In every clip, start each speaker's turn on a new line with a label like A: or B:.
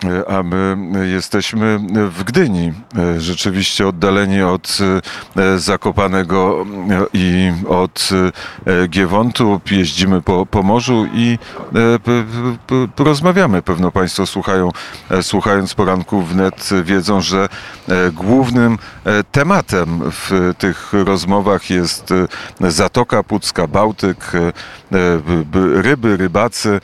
A: A my jesteśmy w Gdyni, rzeczywiście oddaleni od Zakopanego i od Giewontu. Jeździmy po morzu i rozmawiamy. Pewno Państwo słuchając poranków wnet wiedzą, że głównym tematem w tych rozmowach jest Zatoka Pucka, Bałtyk, ryby, rybacy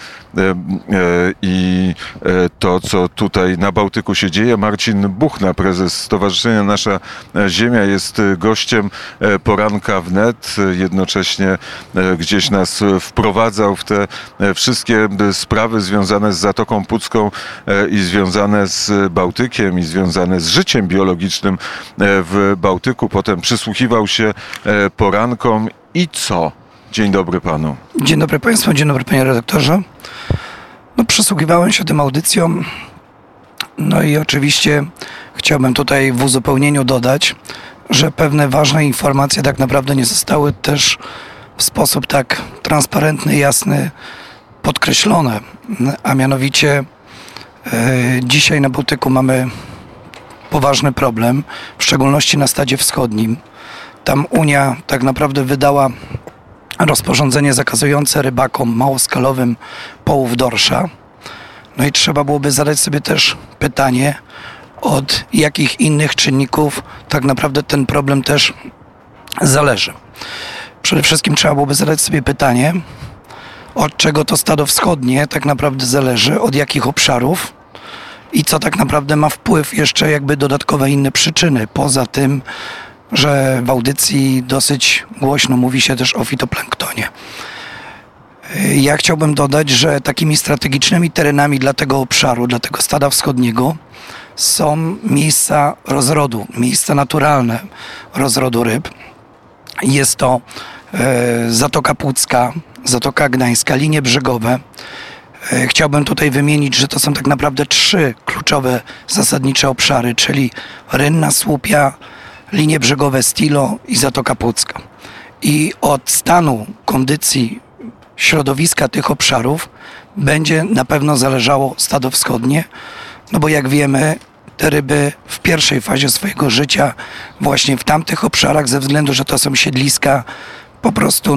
A: i to, co tutaj na Bałtyku się dzieje. Marcin Buchna, prezes Stowarzyszenia Nasza Ziemia, jest gościem poranka wnet. Jednocześnie gdzieś nas wprowadzał w te wszystkie sprawy związane z Zatoką Pucką i związane z Bałtykiem i związane z życiem biologicznym w Bałtyku. Potem przysłuchiwał się porankom i co? Dzień dobry panu.
B: Dzień dobry państwu, dzień dobry panie redaktorze. Przysłuchiwałem się tym audycjom. No i oczywiście chciałbym tutaj w uzupełnieniu dodać, że pewne ważne informacje tak naprawdę nie zostały też w sposób tak transparentny, jasny podkreślone. A mianowicie dzisiaj na Bałtyku mamy poważny problem, w szczególności na stadzie wschodnim. Tam Unia tak naprawdę wydała rozporządzenie zakazujące rybakom małoskalowym połów dorsza. No i trzeba byłoby zadać sobie też pytanie, od jakich innych czynników tak naprawdę ten problem też zależy. Przede wszystkim trzeba byłoby zadać sobie pytanie, od czego to stado wschodnie tak naprawdę zależy, od jakich obszarów i co tak naprawdę ma wpływ jeszcze jakby dodatkowe inne przyczyny, poza tym, że w audycji dosyć głośno mówi się też o fitoplanktonie. Ja chciałbym dodać, że takimi strategicznymi terenami dla tego obszaru, dla tego stada wschodniego są miejsca rozrodu, miejsca naturalne rozrodu ryb. Jest to Zatoka Pucka, Zatoka Gdańska, linie brzegowe. Chciałbym tutaj wymienić, że to są tak naprawdę 3 kluczowe, zasadnicze obszary, czyli Rynna Słupia, linie brzegowe Stilo i Zatoka Pucka. I od stanu kondycji środowiska tych obszarów będzie na pewno zależało stado wschodnie, no bo jak wiemy, te ryby w pierwszej fazie swojego życia właśnie w tamtych obszarach, ze względu, że to są siedliska, po prostu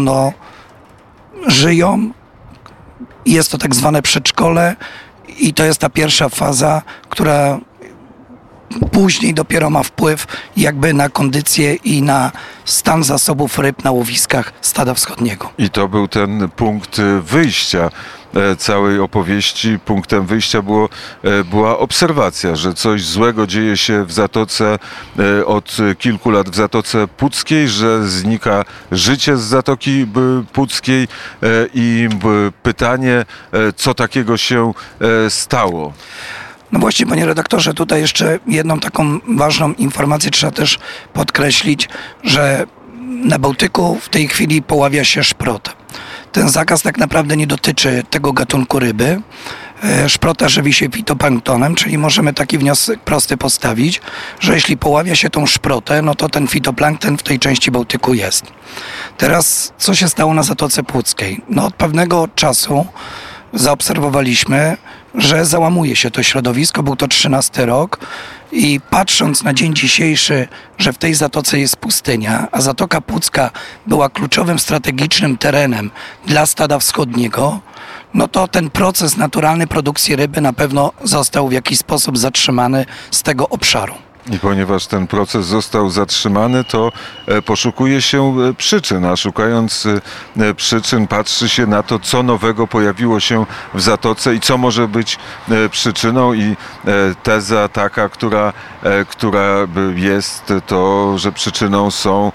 B: żyją. Jest to tak zwane przedszkole i to jest ta pierwsza faza, która później dopiero ma wpływ jakby na kondycję i na stan zasobów ryb na łowiskach stada wschodniego.
A: I to był ten punkt wyjścia całej opowieści. Punktem wyjścia była obserwacja, że coś złego dzieje się w Zatoce od kilku lat w Zatoce Puckiej, że znika życie z Zatoki Puckiej i pytanie, co takiego się stało.
B: No właśnie, panie redaktorze, tutaj jeszcze jedną taką ważną informację trzeba też podkreślić, że na Bałtyku w tej chwili poławia się szprot. Ten zakaz tak naprawdę nie dotyczy tego gatunku ryby. Szprota żywi się fitoplanktonem, czyli możemy taki wniosek prosty postawić, że jeśli poławia się tą szprotę, no to ten fitoplankton w tej części Bałtyku jest. Teraz co się stało na Zatoce Puckiej? No od pewnego czasu zaobserwowaliśmy, że załamuje się to środowisko, był to 13 rok i patrząc na dzień dzisiejszy, że w tej zatoce jest pustynia, a Zatoka Pucka była kluczowym strategicznym terenem dla stada wschodniego, no to ten proces naturalnej produkcji ryby na pewno został w jakiś sposób zatrzymany z tego obszaru.
A: I ponieważ ten proces został zatrzymany, to poszukuje się przyczyn, a szukając przyczyn patrzy się na to, co nowego pojawiło się w Zatoce i co może być przyczyną. I teza taka, która jest, to, że przyczyną są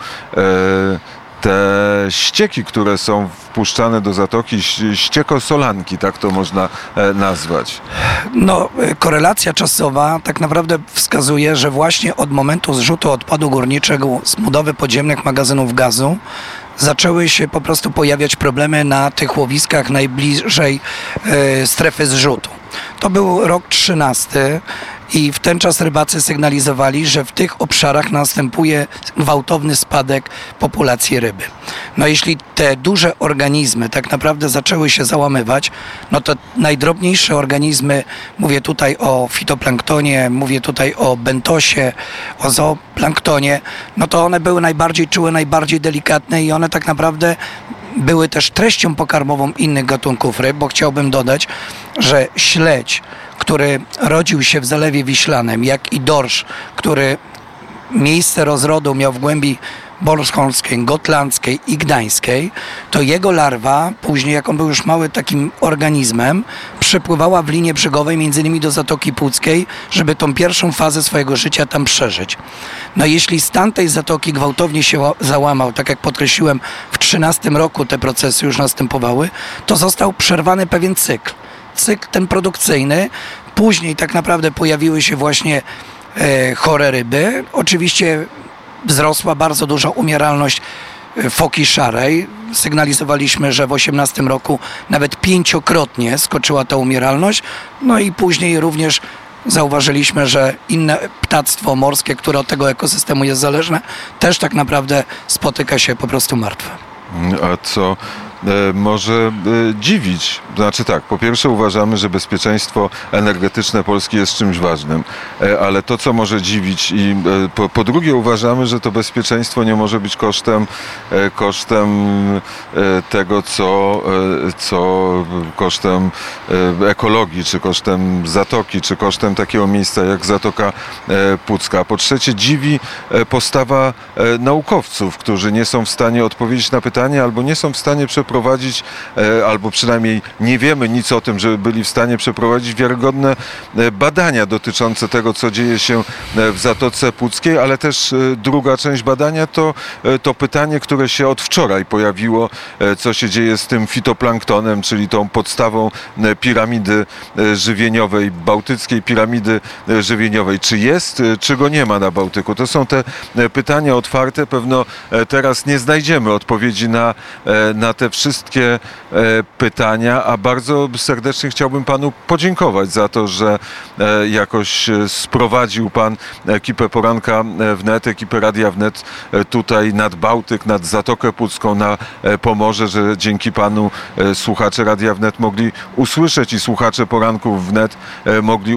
A: te ścieki, które są wpuszczane do Zatoki, ściekosolanki, tak to można nazwać.
B: No, korelacja czasowa tak naprawdę wskazuje, że właśnie od momentu zrzutu odpadu górniczego z budowy podziemnych magazynów gazu zaczęły się po prostu pojawiać problemy na tych łowiskach najbliżej strefy zrzutu. To był rok 13 i w ten czas rybacy sygnalizowali, że w tych obszarach następuje gwałtowny spadek populacji ryby. No jeśli te duże organizmy tak naprawdę zaczęły się załamywać, no to najdrobniejsze organizmy, mówię tutaj o fitoplanktonie, mówię tutaj o bentosie, o zooplanktonie, no to one były najbardziej czułe, najbardziej delikatne i one tak naprawdę były też treścią pokarmową innych gatunków ryb, bo chciałbym dodać, że śledź, który rodził się w Zalewie Wiślanym, jak i dorsz, który miejsce rozrodu miał w głębi bornholmskiej, gotlandzkiej i gdańskiej, to jego larwa, później jak on był już mały takim organizmem, przepływała w linii brzegowej między innymi do Zatoki Puckiej, żeby tą pierwszą fazę swojego życia tam przeżyć. No jeśli stan tej zatoki gwałtownie się załamał, tak jak podkreśliłem, w 2013 roku te procesy już następowały, to został przerwany pewien cykl. Cykl ten produkcyjny, później tak naprawdę pojawiły się właśnie chore ryby. Oczywiście wzrosła bardzo duża umieralność foki szarej. Sygnalizowaliśmy, że w 2018 roku nawet 5-krotnie skoczyła ta umieralność. No i później również zauważyliśmy, że inne ptactwo morskie, które od tego ekosystemu jest zależne, też tak naprawdę spotyka się po prostu martwe.
A: A co może dziwić? Znaczy tak, po pierwsze uważamy, że bezpieczeństwo energetyczne Polski jest czymś ważnym, ale to, co może dziwić i po drugie uważamy, że to bezpieczeństwo nie może być kosztem tego, co kosztem ekologii, czy kosztem zatoki, czy kosztem takiego miejsca jak Zatoka Pucka. Po trzecie dziwi postawa naukowców, którzy nie są w stanie odpowiedzieć na pytanie, albo nie są w stanie przeprowadzić, albo przynajmniej nie wiemy nic o tym, żeby byli w stanie przeprowadzić wiarygodne badania dotyczące tego, co dzieje się w Zatoce Puckiej, ale też druga część badania to pytanie, które się od wczoraj pojawiło, co się dzieje z tym fitoplanktonem, czyli tą podstawą piramidy żywieniowej, bałtyckiej piramidy żywieniowej. Czy jest, czy go nie ma na Bałtyku? To są te pytania otwarte. Pewno teraz nie znajdziemy odpowiedzi na te wszystkie pytania, a bardzo serdecznie chciałbym panu podziękować za to, że jakoś sprowadził pan ekipę Poranka Wnet, ekipę Radia Wnet tutaj nad Bałtyk, nad Zatokę Pucką, na Pomorze, że dzięki panu słuchacze Radia Wnet mogli usłyszeć i słuchacze Poranków Wnet mogli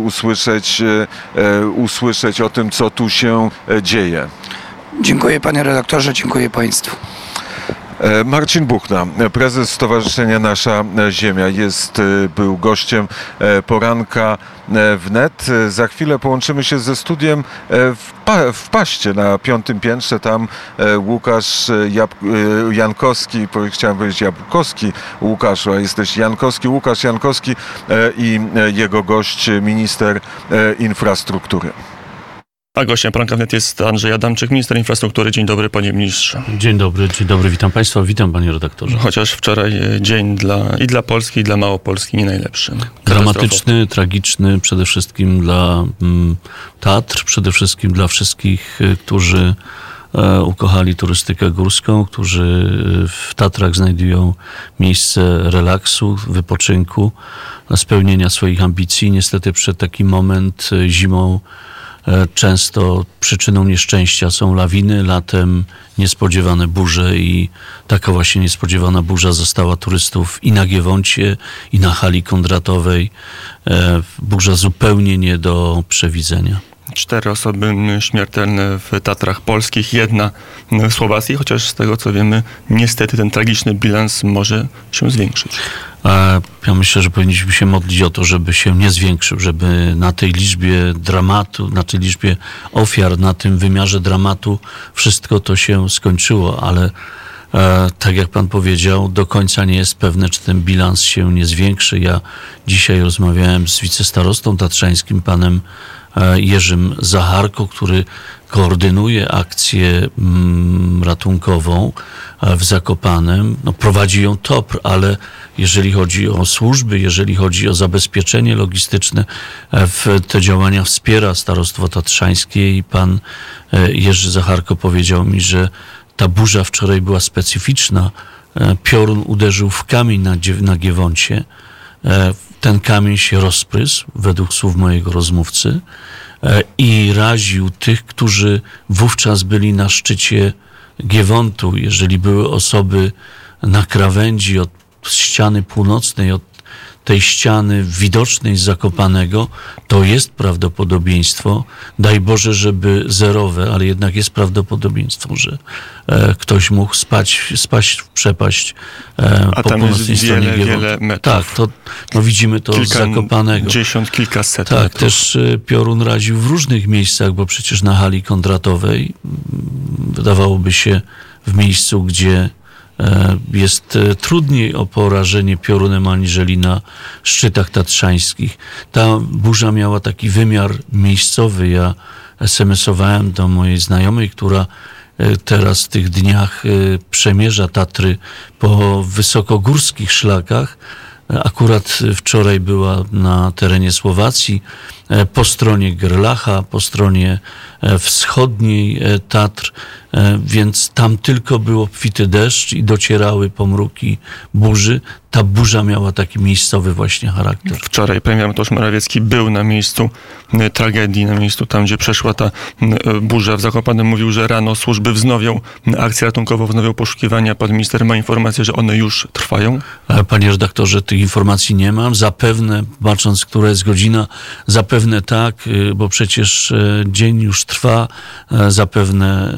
A: usłyszeć o tym, co tu się dzieje.
B: Dziękuję panie redaktorze, dziękuję państwu.
A: Marcin Buchna, prezes Stowarzyszenia Nasza Ziemia, był gościem Poranka Wnet. Za chwilę połączymy się ze studiem w Paście na 5. piętrze. Tam Łukasz Jankowski, chciałem powiedzieć Jabłkowski Łukaszu, a jesteś Jankowski, Łukasz Jankowski i jego gość, minister infrastruktury.
C: A gościem Poranka Wnet jest Andrzej Adamczyk, minister infrastruktury. Dzień dobry, panie ministrze.
D: Dzień dobry, witam państwa, witam panie redaktorze.
C: Chociaż wczoraj dzień dla Polski i dla Małopolski nie najlepszy.
D: Dramatyczny, tragiczny, przede wszystkim dla Tatr, przede wszystkim dla wszystkich, którzy ukochali turystykę górską, którzy w Tatrach znajdują miejsce relaksu, wypoczynku, spełnienia swoich ambicji. Niestety przed taki moment zimą często przyczyną nieszczęścia są lawiny, latem niespodziewane burze i taka właśnie niespodziewana burza została turystów i na Giewoncie, i na hali Kondratowej. Burza zupełnie nie do przewidzenia. 4 osoby śmiertelne w Tatrach polskich, 1 w Słowacji, chociaż z tego co wiemy, niestety ten tragiczny bilans może się zwiększyć. Ja myślę, że powinniśmy się modlić o to, żeby się nie zwiększył, żeby na tej liczbie dramatu, na tej liczbie ofiar, na tym wymiarze dramatu wszystko to się skończyło, ale tak jak pan powiedział, do końca nie jest pewne, czy ten bilans się nie zwiększy. Ja dzisiaj rozmawiałem z wicestarostą tatrzańskim, panem Jerzym Zacharko, który koordynuje akcję ratunkową w Zakopanem. Prowadzi ją TOPR, ale jeżeli chodzi o służby, jeżeli chodzi o zabezpieczenie logistyczne, w te działania wspiera Starostwo Tatrzańskie i pan Jerzy Zacharko powiedział mi, że ta burza wczoraj była specyficzna. Piorun uderzył w kamień na Giewoncie. ten kamień się rozprysł, według słów mojego rozmówcy, i raził tych, którzy wówczas byli na szczycie Giewontu. Jeżeli były osoby na krawędzi od ściany północnej, od tej ściany widocznej z Zakopanego, to jest prawdopodobieństwo, daj Boże, żeby zerowe, ale jednak jest prawdopodobieństwo, że ktoś mógł spaść w przepaść po północnej stronie Giewontu.
C: Wiele metrów.
D: Tak, to widzimy to z Zakopanego.
C: Kilkaset
D: tak,
C: metrów.
D: też piorun raził w różnych miejscach, bo przecież na hali kondratowej wydawałoby się w miejscu, gdzie jest trudniej o porażenie piorunem aniżeli na szczytach tatrzańskich. Ta burza miała taki wymiar miejscowy. Ja SMS-owałem do mojej znajomej, która teraz w tych dniach przemierza Tatry po wysokogórskich szlakach. Akurat wczoraj była na terenie Słowacji, po stronie Gerlacha, po stronie wschodniej Tatr, więc tam tylko był obfity deszcz i docierały pomruki burzy. Ta burza miała taki miejscowy właśnie charakter.
C: Wczoraj premier Mateusz Morawiecki był na miejscu tragedii, na miejscu tam, gdzie przeszła ta burza w Zakopanem. Mówił, że rano służby wznowią akcję ratunkową, wznowią poszukiwania. Pan minister ma informację, że one już trwają?
D: Panie redaktorze, tych informacji nie mam. Zapewne, patrząc, która jest godzina, zapewne tak, bo przecież dzień już trwa. Zapewne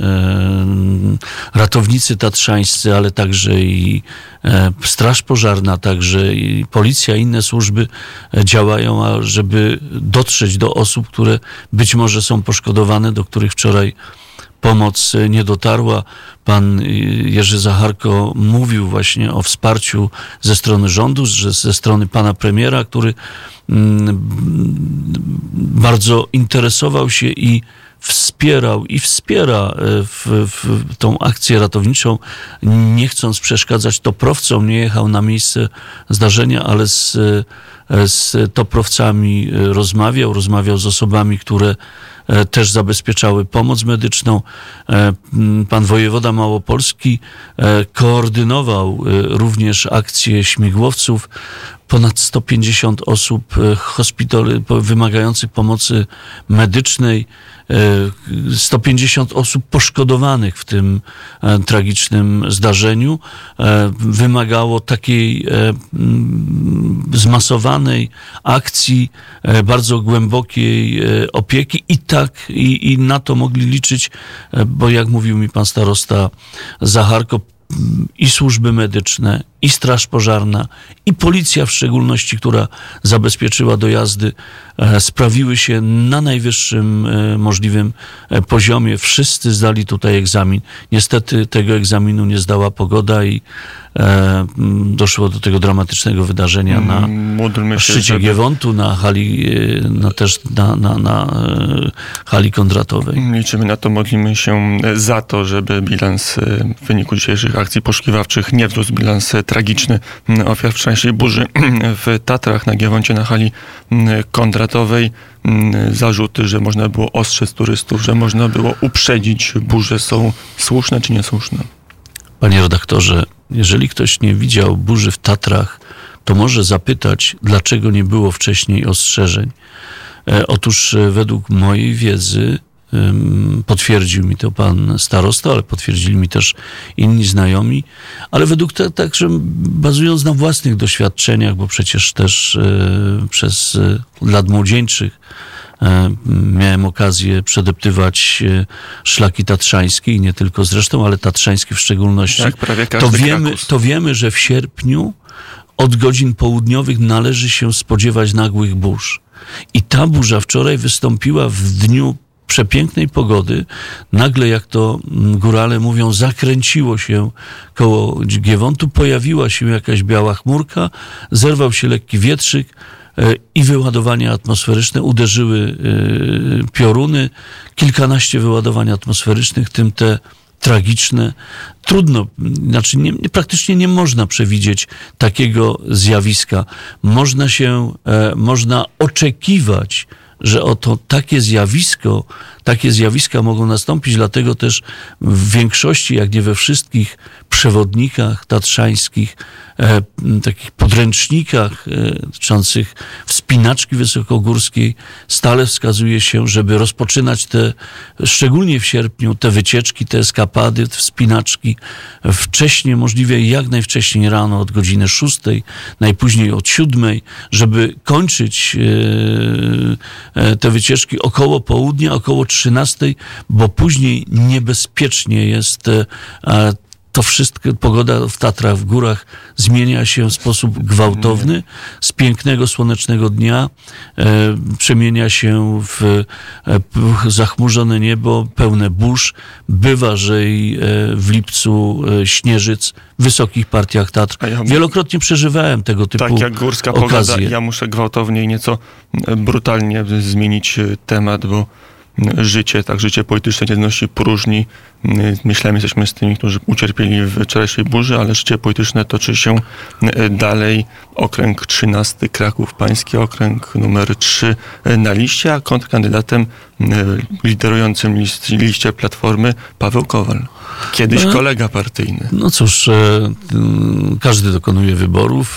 D: ratownicy tatrzańscy, ale także i Straż Pożarna, także i policja, inne służby działają, żeby dotrzeć do osób, które być może są poszkodowane, do których wczoraj pomoc nie dotarła. Pan Jerzy Zacharko mówił właśnie o wsparciu ze strony rządu, ze strony pana premiera, który bardzo interesował się i wspierał i wspiera w tą akcję ratowniczą, nie chcąc przeszkadzać toprowcom. Nie jechał na miejsce zdarzenia, ale z toprowcami rozmawiał z osobami, które też zabezpieczały pomoc medyczną. Pan wojewoda małopolski koordynował również akcję śmigłowców. Ponad 150 osób wymagających pomocy medycznej, 150 osób poszkodowanych w tym tragicznym zdarzeniu wymagało takiej zmasowanej akcji, bardzo głębokiej opieki i na to mogli liczyć, bo jak mówił mi pan starosta Zacharko, i służby medyczne, i Straż Pożarna, i policja w szczególności, która zabezpieczyła dojazdy, sprawiły się na najwyższym możliwym poziomie. Wszyscy zdali tutaj egzamin. Niestety tego egzaminu nie zdała pogoda i doszło do tego dramatycznego wydarzenia na szczycie Giewontu, na hali, też na hali kondratowej.
C: Liczymy na to, modlimy się za to, żeby bilans w wyniku dzisiejszych akcji poszukiwawczych nie wzrósł, bilans tragiczny ofiar wczorajszej burzy w Tatrach, na Giewoncie, na hali kondratowej. Zarzuty, że można było ostrzec turystów, że można było uprzedzić burzę, są słuszne czy niesłuszne?
D: Panie redaktorze, jeżeli ktoś nie widział burzy w Tatrach, to może zapytać, dlaczego nie było wcześniej ostrzeżeń. Otóż według mojej wiedzy, potwierdził mi to pan starosta, ale potwierdzili mi też inni znajomi, ale także bazując na własnych doświadczeniach, bo przecież też przez lat młodzieńczych miałem okazję przedeptywać szlaki tatrzańskie i nie tylko zresztą, ale tatrzańskie w szczególności.
C: Jak prawie
D: to wiemy, że w sierpniu od godzin południowych należy się spodziewać nagłych burz. I ta burza wczoraj wystąpiła w dniu przepięknej pogody. Nagle, jak to górale mówią, zakręciło się koło Giewontu, pojawiła się jakaś biała chmurka, zerwał się lekki wietrzyk i wyładowania atmosferyczne, uderzyły pioruny, kilkanaście wyładowań atmosferycznych, w tym te tragiczne. Trudno, praktycznie nie można przewidzieć takiego zjawiska. Można oczekiwać że oto takie zjawiska mogą nastąpić, dlatego też w większości, jak nie we wszystkich przewodnikach tatrzańskich, takich podręcznikach dotyczących wspinaczki wysokogórskiej stale wskazuje się, żeby rozpoczynać szczególnie w sierpniu, te wycieczki, te eskapady, te wspinaczki wcześniej, możliwie jak najwcześniej rano, od godziny 6, najpóźniej od 7, żeby kończyć te wycieczki około południa, około 13, bo później niebezpiecznie jest to wszystko, pogoda w Tatrach, w górach zmienia się w sposób gwałtowny. Z pięknego, słonecznego dnia przemienia się w zachmurzone niebo, pełne burz. Bywa, że i w lipcu śnieżyc w wysokich partiach Tatr. Wielokrotnie przeżywałem tego typu
C: tak jak górska
D: okazje.
C: Pogoda, ja muszę gwałtownie i nieco brutalnie zmienić temat, bo życie polityczne jedności próżni. Myślałem, jesteśmy z tymi, którzy ucierpieli w wczorajszej burzy, ale życie polityczne toczy się dalej. Okręg 13, Kraków Pański, okręg numer 3 na liście, a kontrkandydatem liderującym liście Platformy Paweł Kowal. Kiedyś kolega partyjny.
D: No cóż, każdy dokonuje wyborów.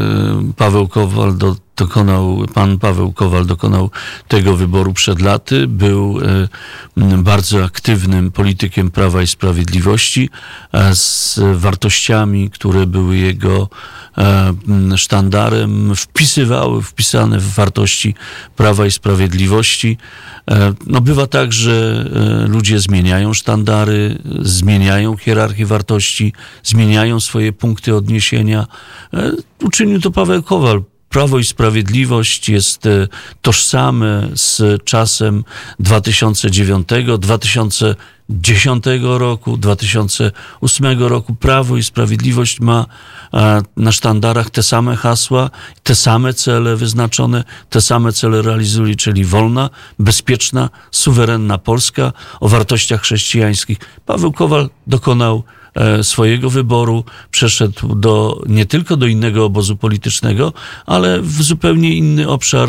D: Pan Paweł Kowal dokonał tego wyboru przed laty. Był bardzo aktywnym politykiem Prawa i Sprawiedliwości z wartościami, które były jego sztandarem, wpisane w wartości Prawa i Sprawiedliwości. No bywa tak, że ludzie zmieniają sztandary, zmieniają hierarchię wartości, zmieniają swoje punkty odniesienia. Uczynił to Paweł Kowal. Prawo i Sprawiedliwość jest tożsame z czasem 2009, 2010 roku, 2008 roku. Prawo i Sprawiedliwość ma na sztandarach te same hasła, te same cele wyznaczone, te same cele realizuje, czyli wolna, bezpieczna, suwerenna Polska o wartościach chrześcijańskich. Paweł Kowal dokonał swojego wyboru, przeszedł nie tylko do innego obozu politycznego, ale w zupełnie inny obszar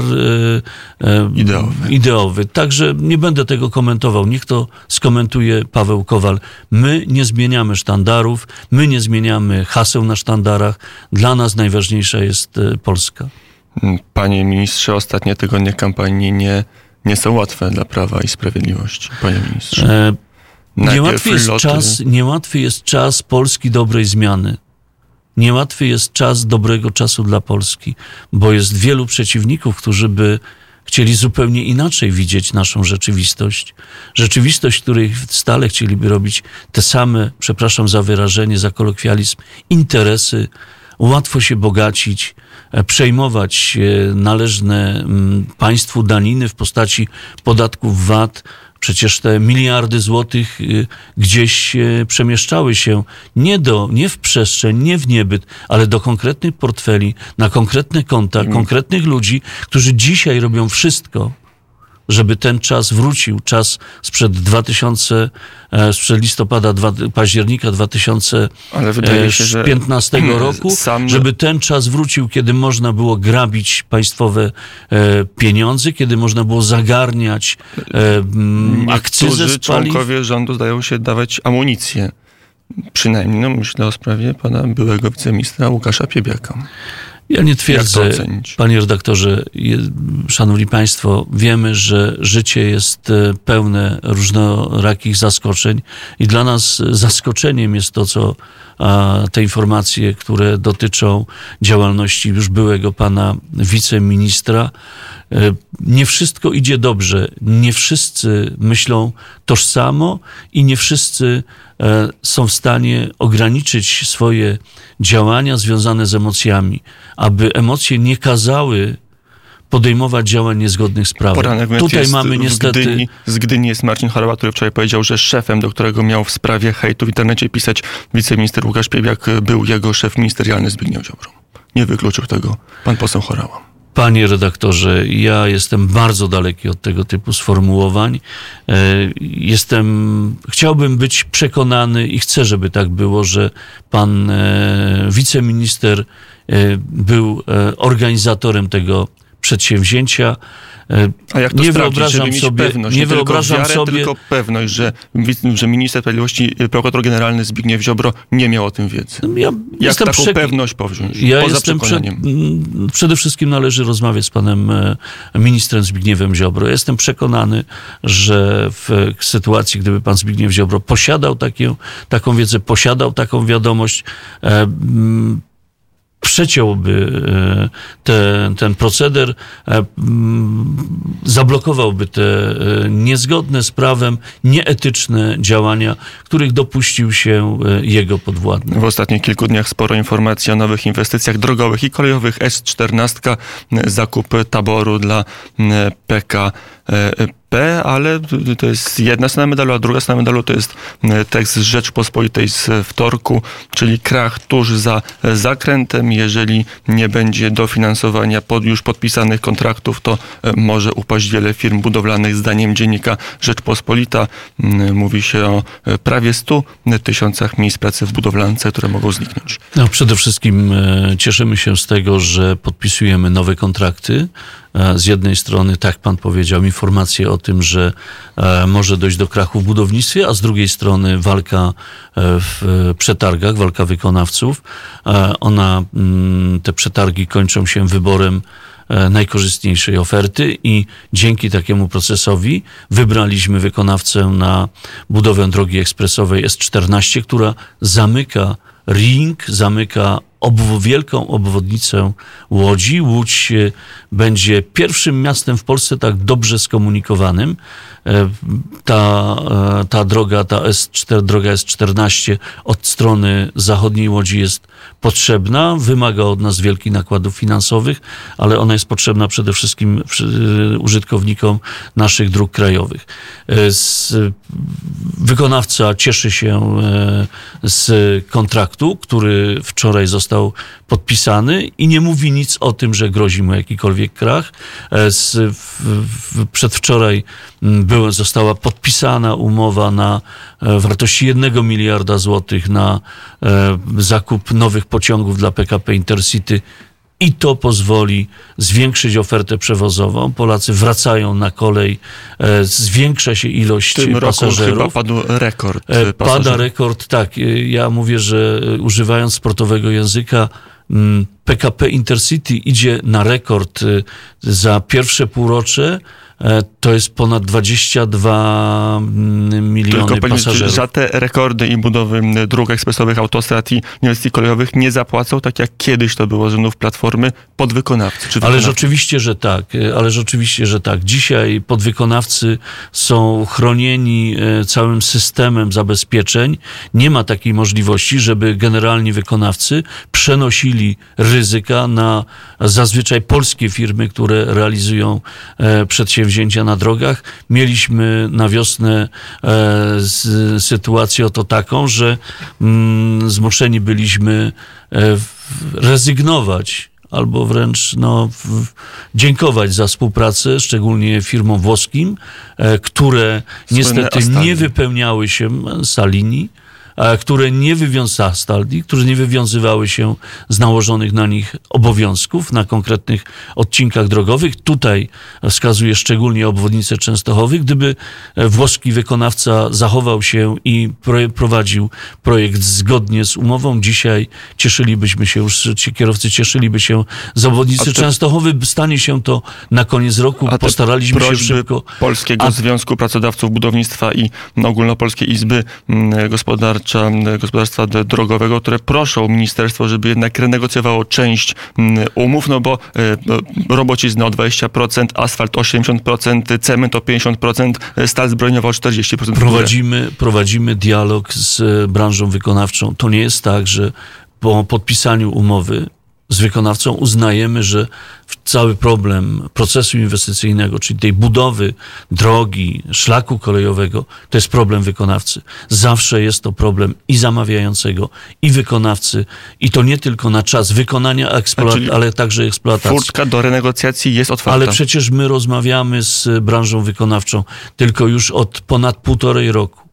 D: ideowy. Także nie będę tego komentował. Niech to skomentuje Paweł Kowal. My nie zmieniamy sztandarów, my nie zmieniamy haseł na sztandarach. Dla nas najważniejsza jest Polska.
C: Panie ministrze, ostatnie tygodnie kampanii nie są łatwe dla Prawa i Sprawiedliwości. Panie ministrze.
D: Niełatwy jest czas Polski dobrej zmiany. Niełatwy jest czas dobrego czasu dla Polski, bo jest wielu przeciwników, którzy by chcieli zupełnie inaczej widzieć naszą rzeczywistość. Rzeczywistość, w której stale chcieliby robić te same, przepraszam za wyrażenie, za kolokwializm, interesy, łatwo się bogacić, przejmować należne państwu daniny w postaci podatków VAT. Przecież te miliardy złotych gdzieś przemieszczały się nie w przestrzeń, nie w niebyt, ale do konkretnych portfeli, na konkretne konta, konkretnych ludzi, którzy dzisiaj robią wszystko, żeby ten czas wrócił, czas sprzed października 2015 roku, żeby ten czas wrócił, kiedy można było grabić państwowe pieniądze, kiedy można było zagarniać akcyzę z paliw.
C: Członkowie rządu zdają się dawać amunicję. Przynajmniej, myślę o sprawie pana byłego wiceministra Łukasza Piebiaka.
D: Ja nie twierdzę, panie redaktorze, szanowni państwo, wiemy, że życie jest pełne różnorakich zaskoczeń i dla nas zaskoczeniem jest to, co te informacje, które dotyczą działalności już byłego pana wiceministra. Nie wszystko idzie dobrze, nie wszyscy myślą tożsamo i nie wszyscy są w stanie ograniczyć swoje działania związane z emocjami, aby emocje nie kazały podejmować działań niezgodnych z prawem.
C: Poranek
D: tutaj mamy niestety...
C: Z Gdyni jest Marcin Choroba, który wczoraj powiedział, że szefem, do którego miał w sprawie hejtu w internecie pisać wiceminister Łukasz Piebiak, był jego szef ministerialny Zbigniew Ziobro. Nie wykluczył tego pan poseł Choroba.
D: Panie redaktorze, ja jestem bardzo daleki od tego typu sformułowań. Chciałbym być przekonany i chcę, żeby tak było, że pan wiceminister był organizatorem tego przedsięwzięcia.
C: A jak to
D: nie
C: sprawdzić,
D: wyobrażam
C: żeby mieć
D: sobie,
C: pewność,
D: nie wyobrażam
C: wiarę,
D: sobie,
C: tylko pewność, że minister sprawiedliwości, prokurator generalny Zbigniew Ziobro nie miał o tym wiedzy. Jak taką pewność powziąć? Poza przekonaniem.
D: Przede wszystkim należy rozmawiać z panem ministrem Zbigniewem Ziobro. Jestem przekonany, że w sytuacji, gdyby pan Zbigniew Ziobro posiadał taką wiedzę, posiadał taką wiadomość, przeciąłby ten proceder, zablokowałby te niezgodne z prawem, nieetyczne działania, których dopuścił się jego podwładny.
C: W ostatnich kilku dniach sporo informacji o nowych inwestycjach drogowych i kolejowych. S14, zakup taboru dla PKP, ale to jest jedna strona medalu, a druga strona medalu to jest tekst z Rzeczpospolitej z wtorku, czyli krach tuż za zakrętem. Jeżeli nie będzie dofinansowania już podpisanych kontraktów, to może upaść wiele firm budowlanych. Zdaniem dziennika Rzeczpospolita mówi się o prawie 100 tysiącach miejsc pracy w budowlance, które mogą zniknąć.
D: No, przede wszystkim cieszymy się z tego, że podpisujemy nowe kontrakty. Z jednej strony, tak pan powiedział, informacje o tym, że może dojść do krachu w budownictwie, a z drugiej strony walka w przetargach, walka wykonawców. Te przetargi kończą się wyborem najkorzystniejszej oferty i dzięki takiemu procesowi wybraliśmy wykonawcę na budowę drogi ekspresowej S14, która zamyka ring, zamyka wielką obwodnicę Łodzi. Łódź będzie pierwszym miastem w Polsce tak dobrze skomunikowanym. Ta droga, droga S14 od strony zachodniej Łodzi jest potrzebna, wymaga od nas wielkich nakładów finansowych, ale ona jest potrzebna przede wszystkim użytkownikom naszych dróg krajowych. Wykonawca cieszy się z kontraktu, który wczoraj został podpisany i nie mówi nic o tym, że grozi mu jakikolwiek krach. Przedwczoraj została podpisana umowa na wartości 1 miliarda złotych na zakup nowych pociągów dla PKP Intercity i to pozwoli zwiększyć ofertę przewozową. Polacy wracają na kolej, zwiększa się ilość pasażerów.
C: W tym roku chyba padł rekord pasażerów.
D: Pada rekord, tak. Ja mówię, że używając sportowego języka, PKP Intercity idzie na rekord za pierwsze półrocze. To jest ponad 22 miliony pasażerów.
C: Za te rekordy i budowy dróg ekspresowych, autostrad i inwestycji kolejowych nie zapłacą, tak jak kiedyś to było z rzędów Platformy, podwykonawcy.
D: Ależ oczywiście, że tak. Dzisiaj podwykonawcy są chronieni całym systemem zabezpieczeń. Nie ma takiej możliwości, żeby generalni wykonawcy przenosili ryzyka na zazwyczaj polskie firmy, które realizują przedsięwzięcia na drogach. Mieliśmy na wiosnę sytuację oto taką, że zmuszeni byliśmy rezygnować albo wręcz dziękować za współpracę, szczególnie firmom włoskim, które niestety nie wypełniały się Salini, które nie wywiązywały się z nałożonych na nich obowiązków na konkretnych odcinkach drogowych. Tutaj wskazuję szczególnie obwodnicę Częstochowy. Gdyby włoski wykonawca zachował się i prowadził projekt zgodnie z umową, dzisiaj kierowcy cieszyliby się z obwodnicy Częstochowy. Stanie się to na koniec roku. Postaraliśmy się szybko.
C: Polskiego Związku Pracodawców Budownictwa i Ogólnopolskiej Izby Gospodarstwa Drogowego, które proszą ministerstwo, żeby jednak renegocjowało część umów, bo robocizna o 20%, asfalt o 80%, cement o 50%, stal zbrojeniowa o 40%.
D: Prowadzimy dialog z branżą wykonawczą. To nie jest tak, że po podpisaniu umowy z wykonawcą uznajemy, że cały problem procesu inwestycyjnego, czyli tej budowy drogi, szlaku kolejowego, to jest problem wykonawcy. Zawsze jest to problem i zamawiającego, i wykonawcy, i to nie tylko na czas wykonania, ale także eksploatacji.
C: Furtka do renegocjacji jest otwarta.
D: Ale przecież my rozmawiamy z branżą wykonawczą tylko już od ponad 1,5 roku.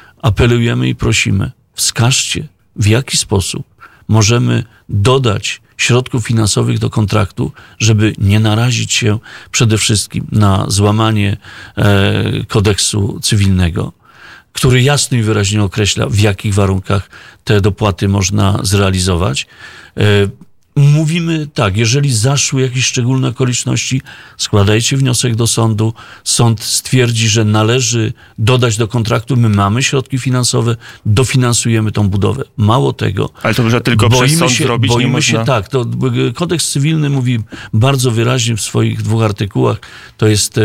D: Apelujemy i prosimy, wskażcie, w jaki sposób możemy dodać środków finansowych do kontraktu, żeby nie narazić się przede wszystkim na złamanie kodeksu cywilnego, który jasno i wyraźnie określa, w jakich warunkach te dopłaty można zrealizować. Mówimy tak, jeżeli zaszły jakieś szczególne okoliczności, składajcie wniosek do sądu, sąd stwierdzi, że należy dodać do kontraktu, my mamy środki finansowe, dofinansujemy tą budowę. Mało tego.
C: Ale to, że tylko przez sąd zrobić nie można?
D: Tak, to kodeks cywilny mówi bardzo wyraźnie w swoich 2 artykułach, to jest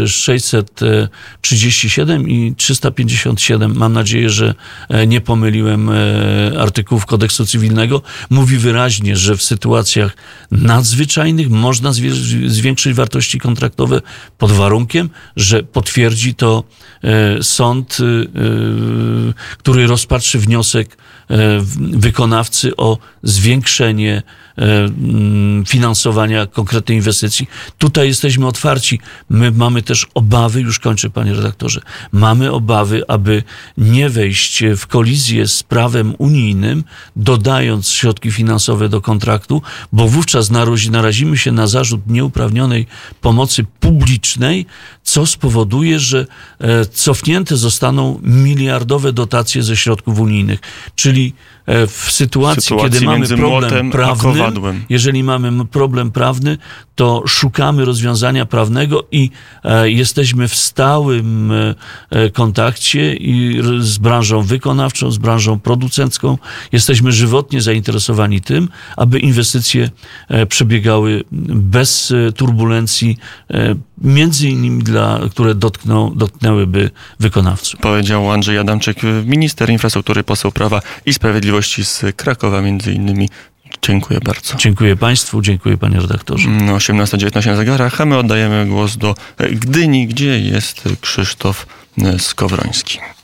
D: 637 i 357, mam nadzieję, że nie pomyliłem artykułów kodeksu cywilnego, mówi wyraźnie, że w sytuacjach nadzwyczajnych można zwiększyć wartości kontraktowe pod warunkiem, że potwierdzi to sąd, który rozpatrzy wniosek wykonawcy o zwiększenie finansowania konkretnej inwestycji. Tutaj jesteśmy otwarci. My mamy też obawy, już kończę, panie redaktorze, mamy obawy, aby nie wejść w kolizję z prawem unijnym, dodając środki finansowe do kontraktu, bo wówczas narazimy się na zarzut nieuprawnionej pomocy publicznej, co spowoduje, że cofnięte zostaną miliardowe dotacje ze środków unijnych. Czyli w sytuacji kiedy mamy problem prawny, jeżeli mamy problem prawny, to szukamy rozwiązania prawnego i jesteśmy w stałym kontakcie i z branżą wykonawczą, z branżą producencką. Jesteśmy żywotnie zainteresowani tym, aby inwestycje przebiegały bez turbulencji, między innymi które dotknęłyby wykonawców.
C: Powiedział Andrzej Adamczyk, minister infrastruktury, poseł Prawa i Sprawiedliwości z Krakowa między innymi. Dziękuję bardzo.
D: Dziękuję państwu, dziękuję panie redaktorze.
C: 18:19 na zegarach, a my oddajemy głos do Gdyni, gdzie jest Krzysztof Skowroński.